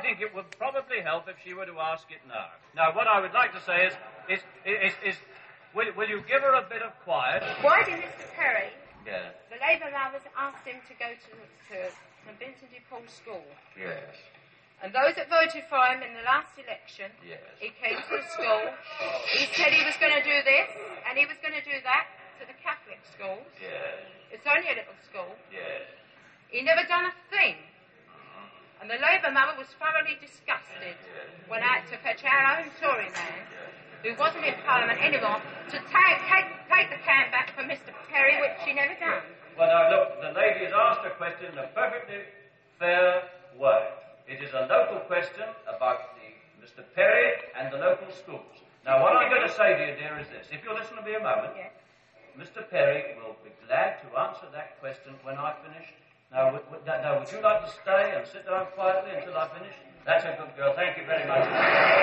think it would probably help if she were to ask it now. Now, what I would like to say is will you give her a bit of quiet? Why did Mr. Perry, Yes. the Labour members, asked him to go to St Vincent de Paul School? Yes. And those that voted for him in the last election, Yes. he came to the school, he said he was going to do this, and he was going to do that to the Catholic schools. Yes. It's only a little school. Yes. He never done a thing. And the Labour member was thoroughly disgusted when I had to fetch our own Tory man, who wasn't in Parliament anymore, to take the can back from Mr. Perry, which she never done. Well, now, look, the lady has asked a question in a perfectly fair way. It is a local question about Mr. Perry and the local schools. Now, what I'm going to say to you, dear, is this. If you'll listen to me a moment, Yes. Mr. Perry will be glad to answer that question when I finish. Now, would you like to stay and sit down quietly until I finish? That's a good girl. Thank you very much.